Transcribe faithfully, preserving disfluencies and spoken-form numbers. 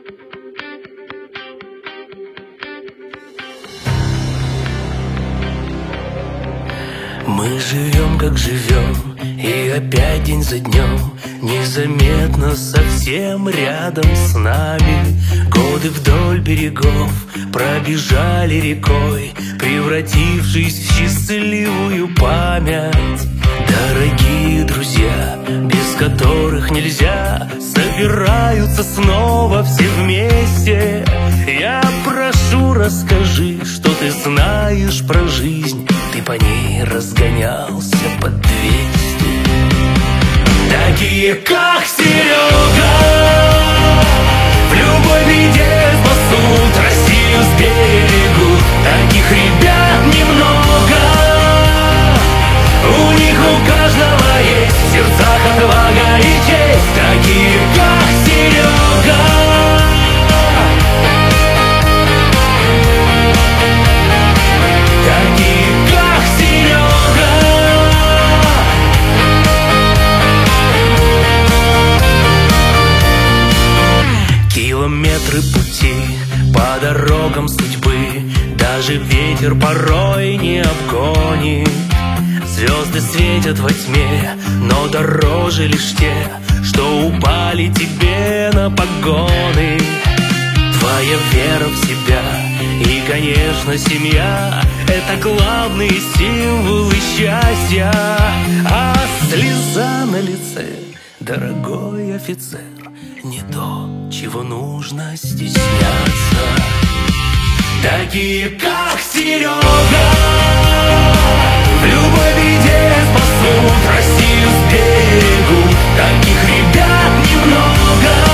Мы живем, как живем, и опять день за днем незаметно совсем рядом с нами. Годы вдоль берегов пробежали рекой, превратившись в счастливую память. Дорогие друзья, без которых нельзя, собираются снова все вместе. Я прошу, расскажи, что ты знаешь про жизнь. Ты по ней разгонялся под двести. Такие, как Серега, в любой беде спасут, Россию сберегут. Таких ребят немного, у них у каждого есть в сердцах отвага и честь. Такие, как Серега. Такие, как Серега. Километры пути по дорогам судьбы даже ветер порой не обгонит. Звезды светят во тьме, но дороже лишь те, что упали тебе на погоны. Твоя вера в себя и, конечно, семья — это главные символы счастья. А слеза на лице, дорогой офицер, не то, чего нужно стесняться. Такие, как Серега, в любой беде спасут, Россию сберегут. Таких ребят немного,